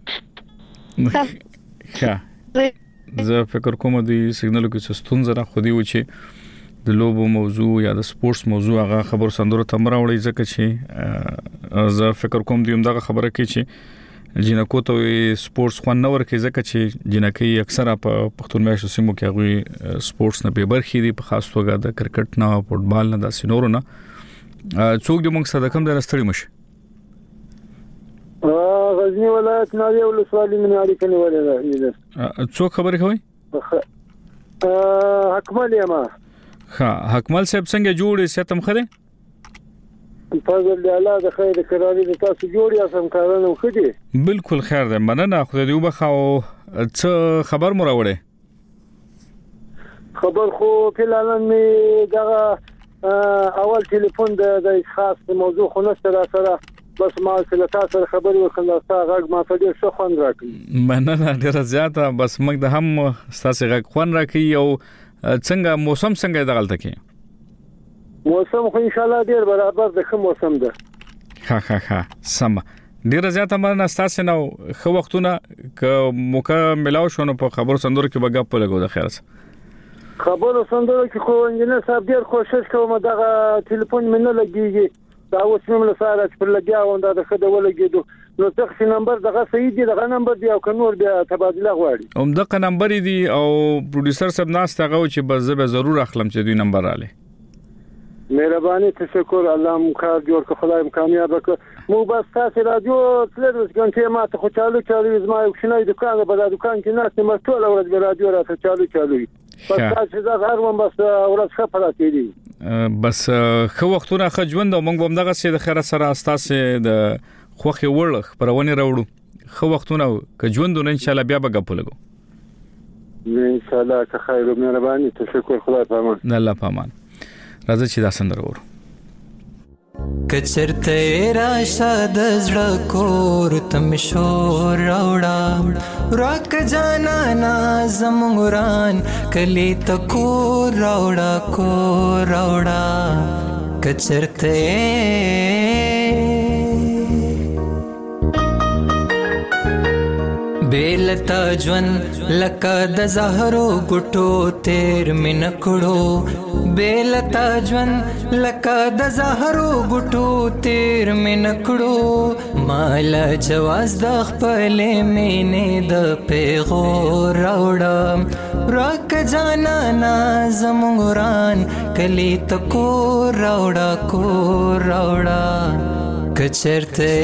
ښه زه فکر کوم د سیګنالو کې څه ستونزه را خو دی و چې د لوبو موضوع یا د سپورتس موضوع هغه خبر سندره تمره وړي ځکه چې زه فکر کوم دی همدغه خبره کې چې جنکو ته سپورتس خو نه ورکې ځکه چې جنکې اکثره په پښتون میاشتو سیمو کې هغه سپورتس نه به برخې دي په خاص توګه د کرکټ نه فوټبال نه د سينورو نه څوک د موږ سره کوم د رستړي مشه غزنی ولایت ناوی ولسوالۍ من اړیکه نیولې ده څوک خبرې کوي حکمل یم ها حکمل صاحب څنګه جوړې ستم خره فضل الله د خیر کراري د تاسو جوړ یاسم کارونه وکړي بالکل خیر ده مننه خو دې وبخاو څه خبر مو راوړې خبر خو فعلا می دغه اول ټلیفون د خاص موضوع خو نه سره سره بس ما سره تاسو خبرې وکړم تاسو غږ ما ته ډیر ښه خوند راکړي مننه ډیر زیاته بس موږ د هم تاسو غږ خوند راکړي او څنګه موسم څنګه دغلته کې موسم خو ان شاء الله ډیر برابر د ښه موسم ده ها ها ها سم ډیر زیاته مرنه تاسو نو خو وختونه ک موقع ملاو شونه په خبرو سندور کې بغا په لګو د خیر خبرو سندور کې خو انجنیر صاحب ډیر کوشش کوم دغه ټلیفون منه لګیږي دا اوس موږ له سره چې پر لګیا ونده د خده ولګیدو نو څه نمبر دغه صحیح دی دغه نمبر دی او کنور بیا تبادله غواړي هم دغه نمبر دی او پروډوسر صاحب ناس ته غو چې بس به ضرور اخلم چې دوی نمبر आले مهرباني تشکر الله مو کار جوړ کړ خدای مو کامیاب کړ مو بس تاسو رادیو څلور غنټه ما ته خو چالو چالو زما یو شنای دکان په دکان کې ناس ما ټول ورځ به رادیو راته چالو چالو بس تاسو دا هر وخت بس ورځ خبره کوي بس خو وختونه خجوند او موږ هم دغه سي د خیره سره اساسه د خوخي ورلخ پرونه راوړو خو وختونه ک ژوندونه ان شاء الله بیا به غپ لګو ان شاء الله که خیر او مهرباني تشکر خدای په امان الله په امان راځي چې دا سندره ورو کچرته راشه د زړه کور تم شور راوړه راک جانا نا زموران کلی تکو راوړه کو راوړه کچرته بیلتا جون لکه د زهرو ګټو تیر من کړو بیلتا جون لکه د زهرو ګټو تیر من کړو مال جواز د خپل مینې د پیغور راوړم راک جانا نا زمونږ وران کلی ته کور راوړه کور راوړه که چېرته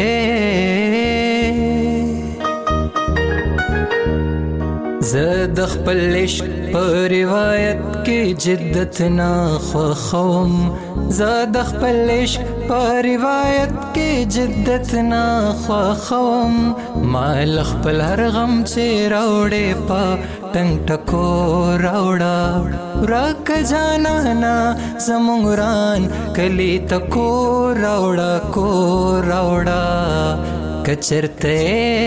زه د خپل عشق په روایت کې جدت نه خوښوم زه د خپل عشق په روایت کې جدت نه خوښوم ما له خپل هر غم چې راوړې په ټنګ ټکو راوړه ورک جانانا زمونږ وران کلی ته کور راوړه کور راوړه که چېرته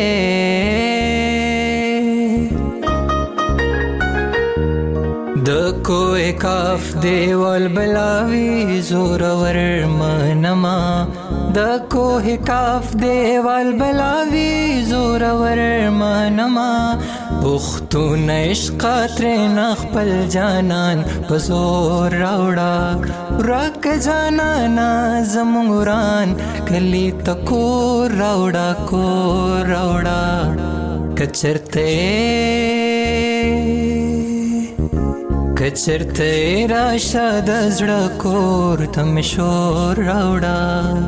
د کوه کاف دیوال بلاوی زورور منما د کوه کاف دیوال بلاوی زورور منما پختون عشق ترن خپل جانان بزور راوړه ورک جانانا زمونږ وران کلی ته کور راوړه کور راوړه که چېرته که چېرته راشه د زړه کور ته مې شور راوړه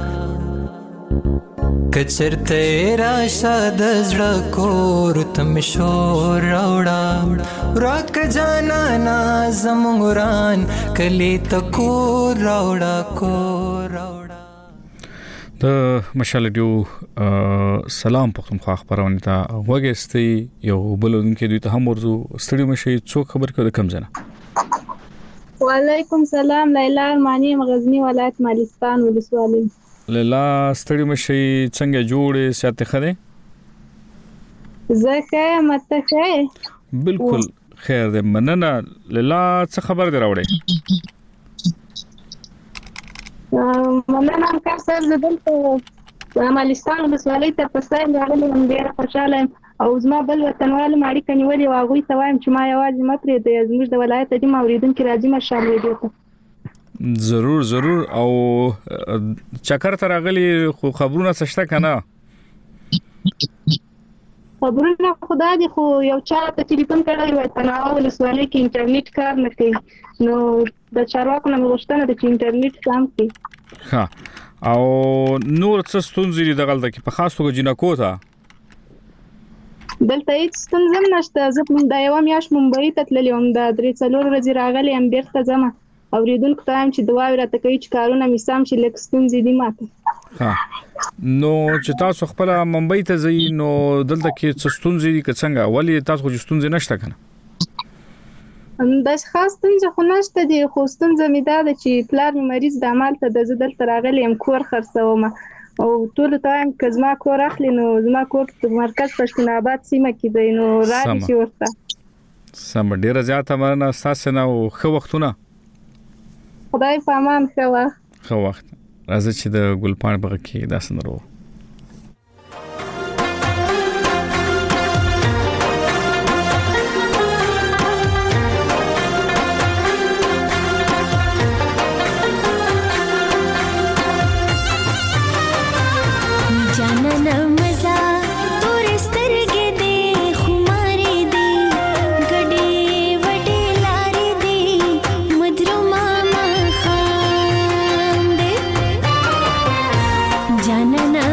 که چېرته راشه د زړه کور ته مې شور راوړه ورک جانانا زمونږ وران کلی ته کور راوړه کور راوړه د مشال ډیو سلام پختونخوا خبرونه ته وګستي یو بلونکو دوی ته هم ورزو ستړي مشي څوک خبر کړه کم زنه وعلیکم سلام لیلا ارمانی غزنی ولایت مالستان ولسوالۍ لیلا ستړي مشي څنګه جوړې ساتي خره زکه مته خیر بالکل خیر دې مننه لیلا څه خبر دی راوړې مننه هم کار سر زدل ته مالستان ولسوالۍ ته پسې راغلی هم ډېر خوشاله او زما بل وطنوال ماړي کنيولي واغوي ته وایم چې ما یوازې مپرې د زموږ د ولایت د موریدونکو راځي مشال ویډیو ته ضرور ضرور او چکر تر غلي خو خبرونه سشته کنه خبرونه خدا دي خو یو چا ته ټلیفون کړی وای تناو ولسوالۍ کې انټرنیټ کار نه کوي نو د چارواکو نه غوښتنه ده چې انټرنیټ سم کړي ها او نور څه ستونزې دي دغلته کې په خاص توګه جنکو ته دلته هیڅ ستونزه نشته زه د یو میاش ممبئی ته تللی وم د درې څلور ورځې راغلی ام بیرته ځم اوریدونکو ته هم چې دواوی راته کوي چې کارونه مې سم شي لکه ستونزې دي ماته ها نو چې تاسو خپل ممبئی ته ځئ نو دلته کې څه ستونزې دي که څنګه ولی تاسو خو ستونزې نشته کنه د خاص ستونزه خو نشته دي خو ستونزه مې دا ده چې پلار مې مریض د عمل ته د زدل تر راغلی ام کور خرڅوم او ټول ټایم کزما کور اخلي نو زما کور په مرکز پښتون آباد سیمه کې دی نو راځي چې ورته سم ډیره زیاته مرنه اساس نه او خو وختونه خدای په امان خو وخت خو وخت راځي چې د ګلپاڼ بغه کې داسن ورو na na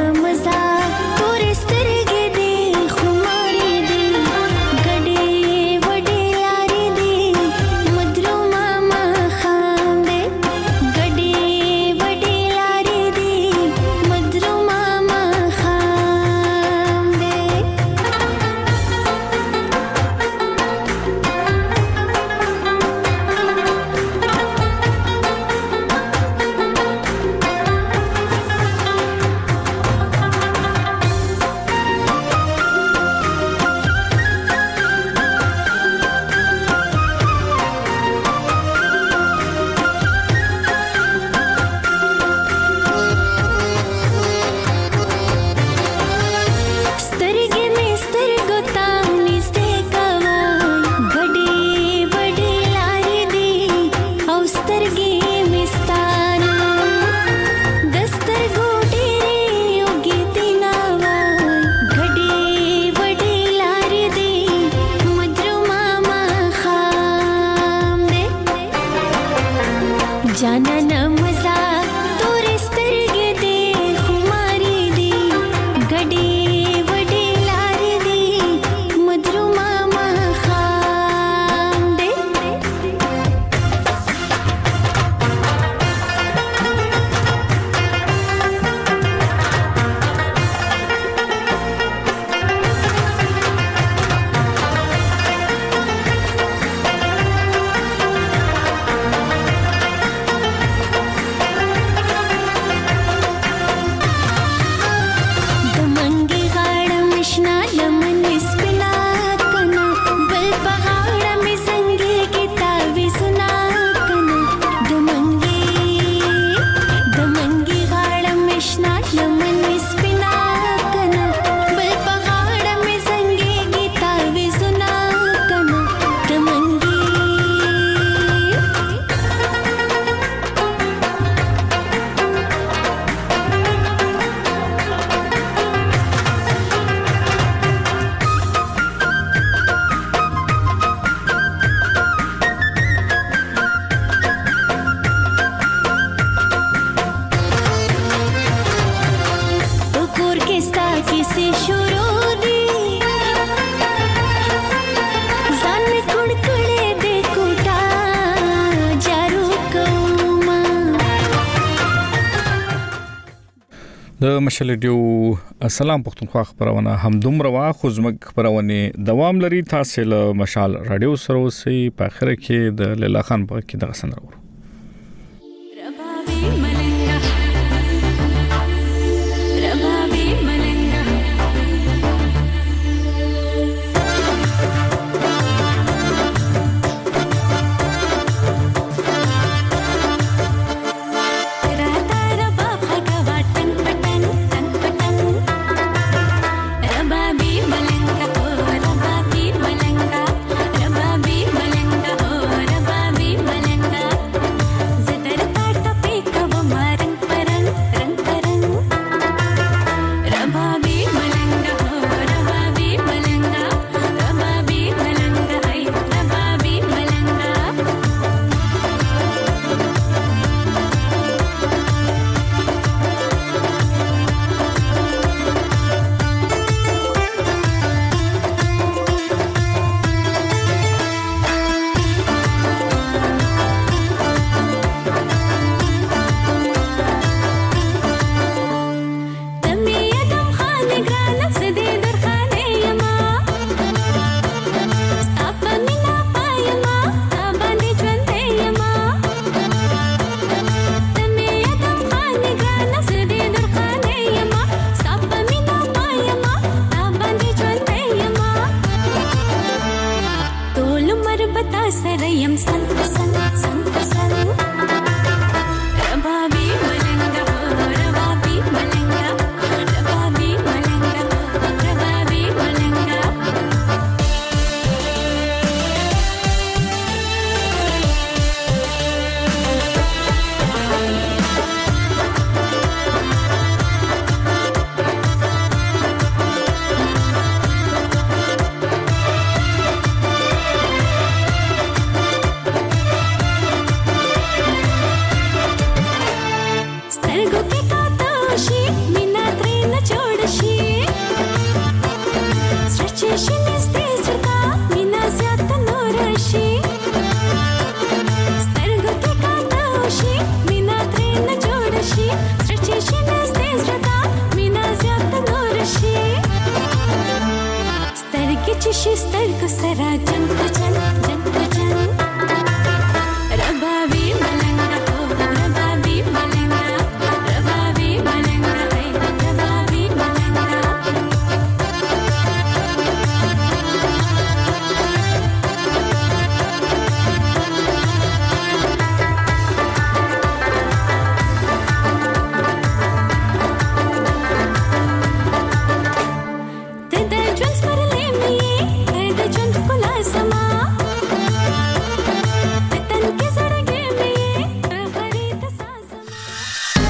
د مشلډیو السلام پښتونخوا خبرونه هم دومره وا خو زموږ خبرونه دوام لري. تاسو له مشال رادیو سره اوسئ. په اخر کې د لیلا خان په کې د غسن راوړو. She's still